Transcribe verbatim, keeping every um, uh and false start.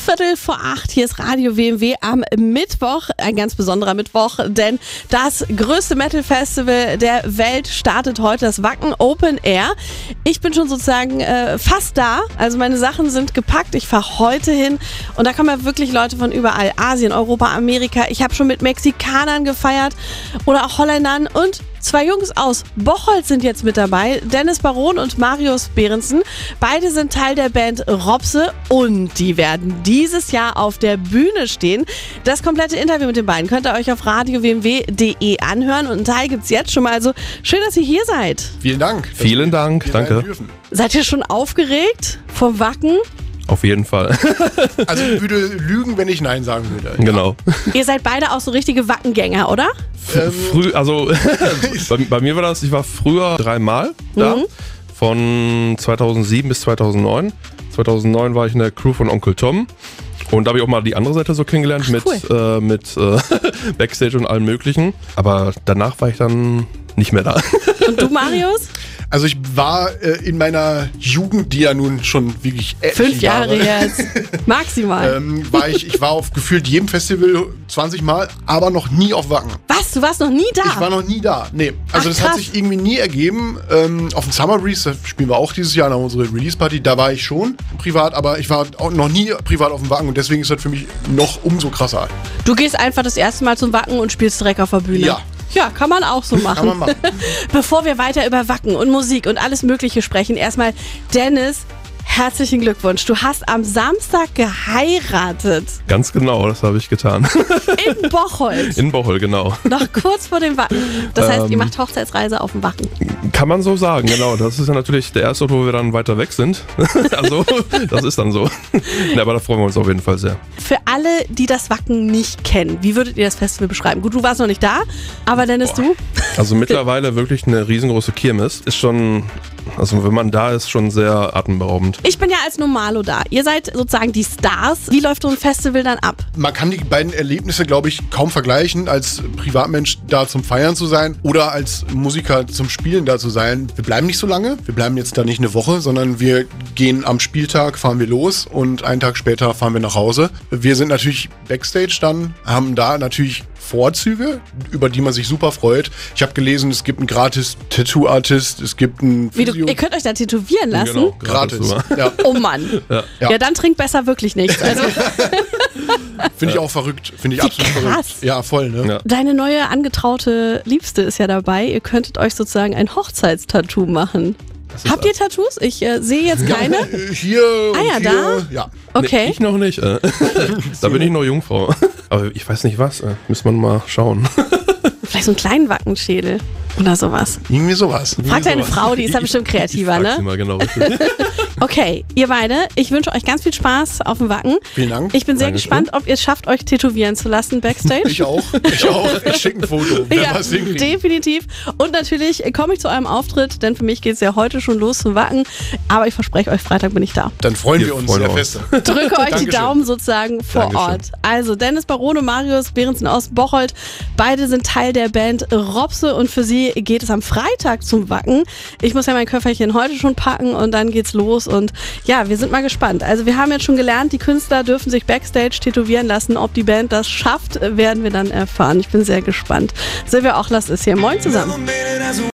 Viertel vor acht, hier ist Radio W M W am Mittwoch, ein ganz besonderer Mittwoch, denn das größte Metal-Festival der Welt startet heute, das Wacken Open Air. Ich bin schon sozusagen äh, fast da, also meine Sachen sind gepackt, ich fahre heute hin und da kommen ja wirklich Leute von überall, Asien, Europa, Amerika. Ich habe schon mit Mexikanern gefeiert oder auch Holländern und zwei Jungs aus Bocholt sind jetzt mit dabei, Dennis Baron und Marius Behrensen. Beide sind Teil der Band Robse und die werden dieses Jahr auf der Bühne stehen. Das komplette Interview mit den beiden könnt ihr euch auf radio w m w punkt d e anhören und einen Teil gibt es jetzt schon mal. Also schön, dass ihr hier seid. Vielen Dank. Vielen Dank, danke. Seid ihr schon aufgeregt vom Wacken? Auf jeden Fall. Also ich würde lügen, wenn ich Nein sagen würde. Genau. Ihr seid beide auch so richtige Wackengänger, oder? Ähm, Früh, also bei, bei mir war das, ich war früher dreimal da, mhm. von zweitausendsieben bis zweitausendneun. zweitausendneun war ich in der Crew von Onkel Tom. Und da habe ich auch mal die andere Seite so kennengelernt. Ach, cool. mit, äh, mit äh, Backstage und allem möglichen. Aber danach war ich dann nicht mehr da. Und du, Marius? Also ich war äh, in meiner Jugend, die ja nun schon wirklich fünf Jahre, Jahre jetzt, maximal. ähm, war ich, ich war auf gefühlt jedem Festival zwanzig Mal, aber noch nie auf Wacken. Was? Du warst noch nie da? Ich war noch nie da. Nee, also Ach, das hat sich irgendwie nie ergeben. Ähm, auf dem Summer Breeze, da spielen wir auch dieses Jahr nach unserer Release-Party, da war ich schon privat, aber ich war auch noch nie privat auf dem Wacken und deswegen ist das für mich noch umso krasser. Du gehst einfach das erste Mal zum Wacken und spielst direkt auf der Bühne? Ja. Ja, kann man auch so machen. Kann man machen. Bevor wir weiter über Wacken und Musik und alles Mögliche sprechen, erstmal Dennis, herzlichen Glückwunsch. Du hast am Samstag geheiratet. Ganz genau, das habe ich getan. In Bocholt. In Bocholt, genau. Noch kurz vor dem Wacken. Das heißt, ähm, ihr macht Hochzeitsreise auf dem Wacken. Kann man so sagen, genau. Das ist ja natürlich der erste Ort, wo wir dann weiter weg sind. Also, das ist dann so. Ja, aber da freuen wir uns auf jeden Fall sehr. Für alle, die das Wacken nicht kennen, wie würdet ihr das Festival beschreiben? Gut, du warst noch nicht da, aber Dennis, Boah. du? Also mittlerweile wirklich eine riesengroße Kirmes. Ist schon, also wenn man da ist, schon sehr atemberaubend. Ich bin ja als Normalo da. Ihr seid sozusagen die Stars. Wie läuft so ein Festival dann ab? Man kann die beiden Erlebnisse, glaube ich, kaum vergleichen, als Privatmensch da zum Feiern zu sein oder als Musiker zum Spielen da zu sein. Wir bleiben nicht so lange. Wir bleiben jetzt da nicht eine Woche, sondern wir gehen am Spieltag, fahren wir los und einen Tag später fahren wir nach Hause. Wir sind natürlich Backstage dann, haben da natürlich Vorzüge, über die man sich super freut. Ich habe gelesen, es gibt einen gratis Tattoo-Artist, es gibt einen Wie du, ihr könnt euch da tätowieren lassen? Genau, gratis. Ja. Oh Mann. Ja. Ja. ja, dann trinkt besser wirklich nichts. Also Finde ich auch verrückt. Finde ich Wie absolut krass. verrückt. Ja, voll, ne? Ja. Deine neue angetraute Liebste ist ja dabei. Ihr könntet euch sozusagen ein Hochzeitstattoo machen. Habt ihr Tattoos? Ich äh, sehe jetzt keine. Ja, hier ah ja, hier, da? Ja. Okay. Nee, ich noch nicht. Äh. Da bin ich noch Jungfrau. Aber ich weiß nicht was. Äh. Müssen wir mal schauen. Vielleicht so einen kleinen Wackenschädel oder sowas. Irgendwie sowas. Frag deine Frau, die ist da bestimmt kreativer, ich, ich ne? Sie mal genau. Okay, ihr beide, ich wünsche euch ganz viel Spaß auf dem Wacken. Vielen Dank. Ich bin sehr Dankeschön. gespannt, ob ihr es schafft, euch tätowieren zu lassen backstage. Ich auch. Ich auch. Ich schicke ein Foto. Wenn Ja, wir's hinkriegen. definitiv. Und natürlich komme ich zu eurem Auftritt, denn für mich geht es ja heute schon los zum Wacken. Aber ich verspreche euch, Freitag bin ich da. Dann freuen Wir wir uns freuen sehr uns. fest. Drücke euch die Dankeschön. Daumen sozusagen vor Dankeschön. Ort. Also Dennis Baron und Marius Behrensen aus Bocholt. Beide sind Teil der Band Robse und für sie geht es am Freitag zum Wacken. Ich muss ja mein Köfferchen heute schon packen und dann geht's los. Und ja, wir sind mal gespannt. Also wir haben jetzt schon gelernt, die Künstler dürfen sich backstage tätowieren lassen. Ob die Band das schafft, werden wir dann erfahren. Ich bin sehr gespannt. Silvia Ochlas ist hier. Moin zusammen.